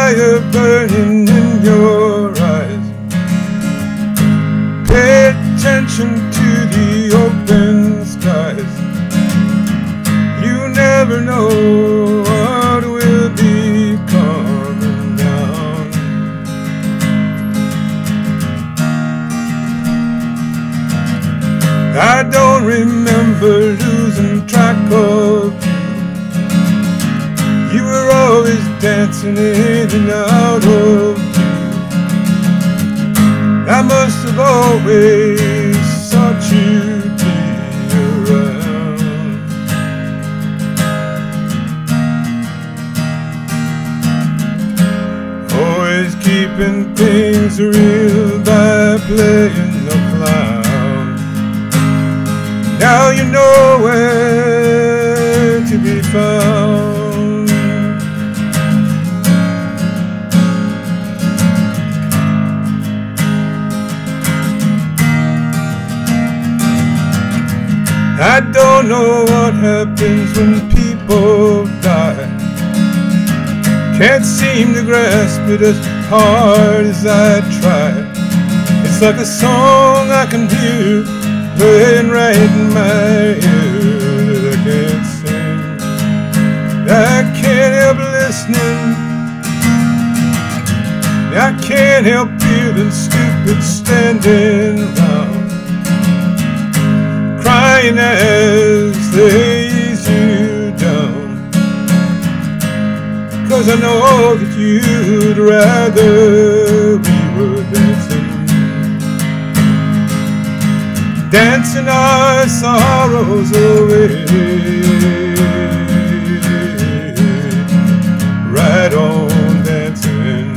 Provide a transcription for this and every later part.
fire burning in your eyes. Pay attention to the open skies. You never know what will be coming down. I don't remember losing track of you. You were always dancing in and out of view. I must have always sought you be around. Always keeping things real by playing the clown. Now you know where to be found. I don't know what happens when people die. Can't seem to grasp it as hard as I try. It's like a song I can hear playing right in my ear that I can't sing. I can't help listening. I can't help feeling stupid standing around, crying as they ease you down. 'Cause I know that you'd rather we were dancing our sorrows away. Right on dancing.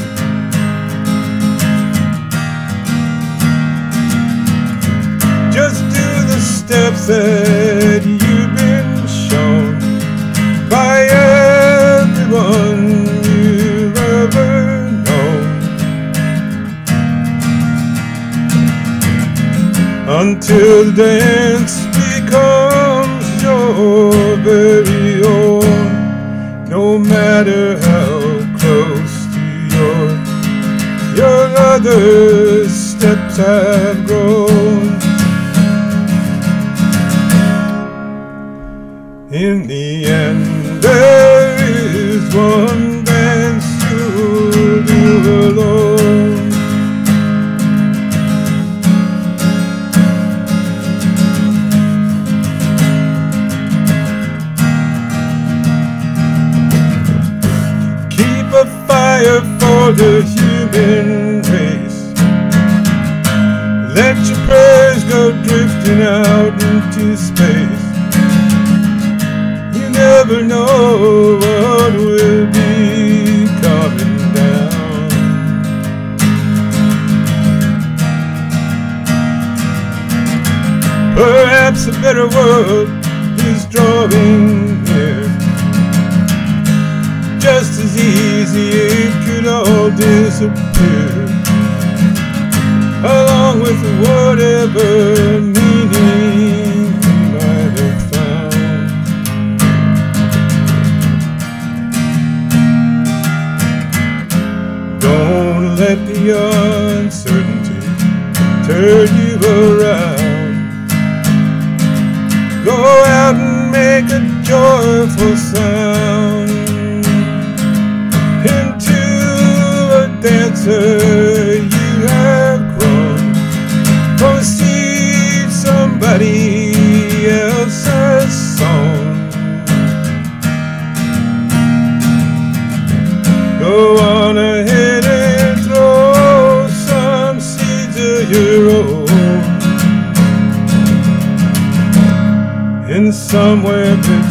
Just do the steps that you've been shown by everyone you've ever known, until the dance becomes your very own. No matter how close to your other steps have grown. In the end, there is one dance you'll do alone. Keep a fire for the human race. Let your prayers go drifting out into space. Never know what will be coming down. Perhaps a better world is drawing near. Just as easy it could all disappear, along with whatever meaning we might have found. Don't let the uncertainty turn you around. Go out and make a joyful sound. Into a dancer you have grown. Proceed somebody else's song. Go on ahead and throw some seeds of your own in somewhere between